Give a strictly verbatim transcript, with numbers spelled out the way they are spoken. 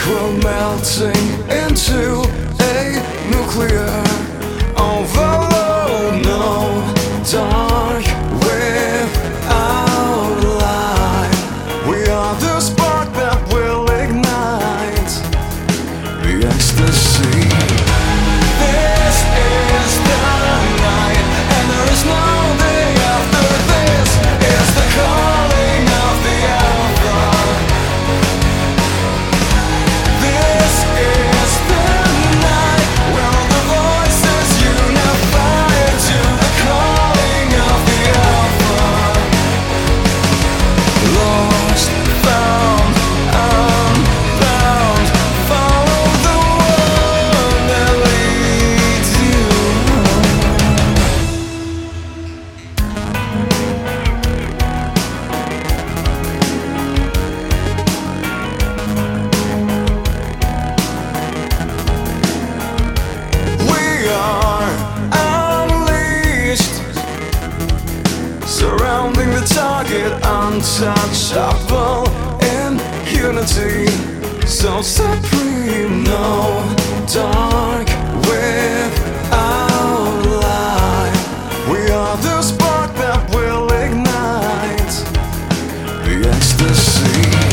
We're melting into a nuclear overload. No dark without light. We are the spark that will ignite the ecstasy. This is the night, and there is no day after this. Is the calling of the alpha. This is the night where all the voices unify to the calling of the alpha. Lost, found, unbound. Follow the one that leads you We are unleashed, surrounding the target, untouchable in unity, so supreme. No dark without light. We are the spark that will ignite the ecstasy.